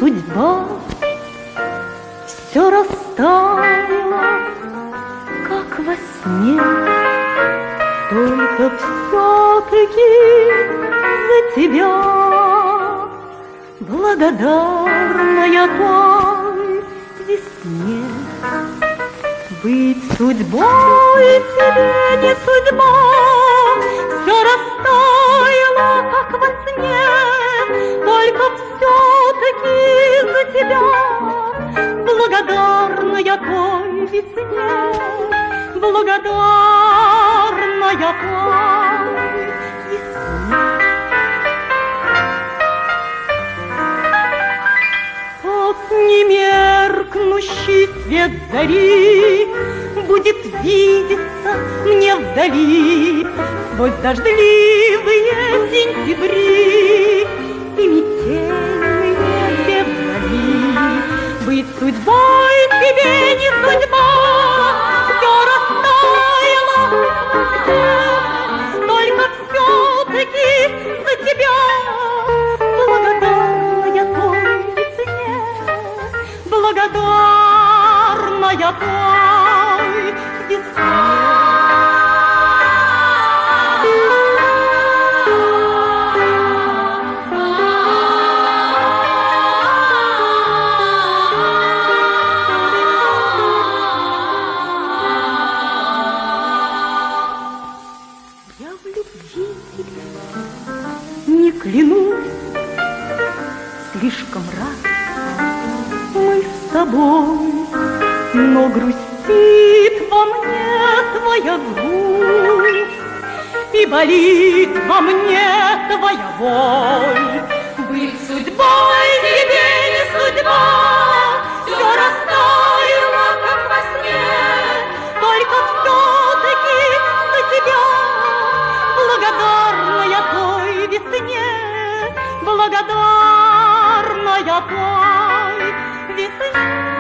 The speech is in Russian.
судьба все растаяла, как во сне. Только все-таки за тебя благодарная той весне. Быть судьбой тебе не судьба, все растаяло, как во сне. Только все-таки за тебя благодарная той весне, благодарная той весне. Как немеркнущий свет зари будет видеться мне вдали сквозь дождливые сентябри и метельные феврали. Быть судьбой тебе не судьба, все растаяло, только все-таки за тебя благодарная той весне, благодарная той весне. Не клянусь, слишком раз мы с тобой, но грустит во мне твоя грусть и болит во мне твоя боль. Быть судьбой тебе не судьба, все растаяло, как во сне. Только все-таки за тебя благодарная той весне, благодарная той весне.